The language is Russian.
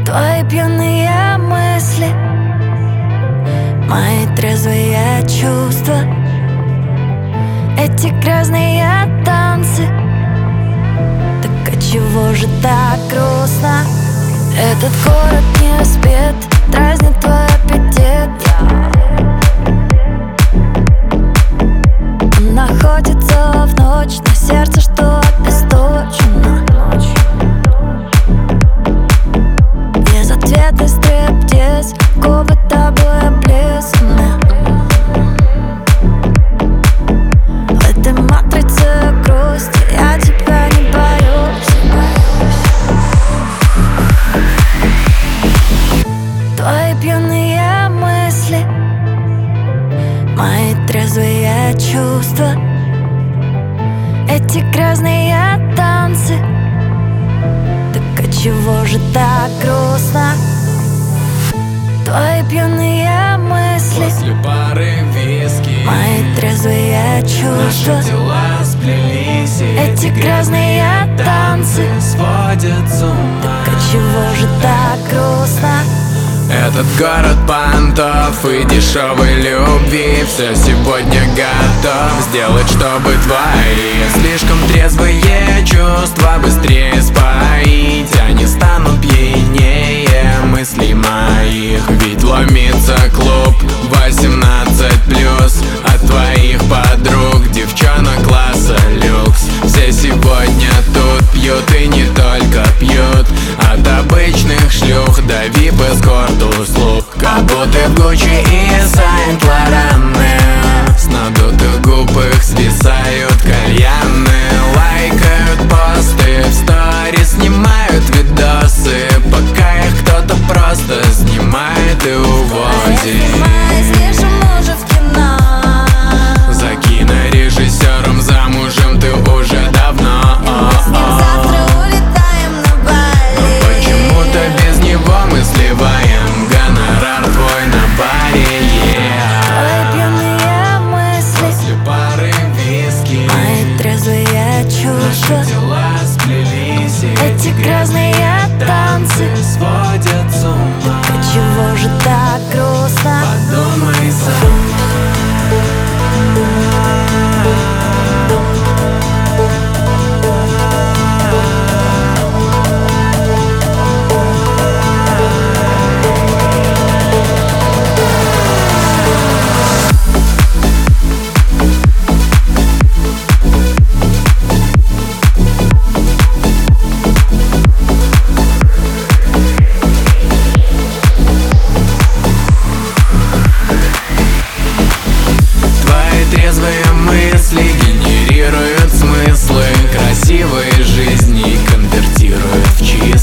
Твои пьяные мысли, мои трезвые чувства, эти грязные танцы. Так отчего же так грустно? Этот город не спит, дразнит твой аппетит. Он находится в ночь, на сердце, что обесточено. Безответный стриптиз, губы тобой облизаны. В этой матрице грусти я тебя не боюсь. Твои пьяные мысли, мои трезвые чувства, эти грязные танцы. Так отчего же так грустно? Твои пьяные мысли, после пары виски, мои трезвые чувства, наши тела сплелись, и эти грязные танцы сводят с ума. Так отчего же так грустно? Этот город понтов и дешевой любви. Все сегодня готов сделать, чтобы твои слишком трезвые чувства быстрее споить. Они станут пьянее мыслей моих. Ведь ломится клуб 18+, от твоих подруг, девчонок класса люкс. Все сегодня тут пьют и не только пьют, от обычных шлюх до вип эскорт-услуг. Как будто в Гуччи и Сент-Лораны, с надутых губ их свисают кальяны. Лайкают посты, в сторис снимают видосы, пока их кто-то просто снимает и увозит. За кинорежиссером замужем ты уже давно. Почему-то без него мы сливаем гонорар твой на баре. Твои пьяные мысли, После пары виски, мои трезвые чувства, наши тела сплелись, и эти грязные танцы сводят с ума. отчего же так грустно? Подумай сам. Трезвые мысли генерируют смыслы красивой жизни и конвертируют в чистые.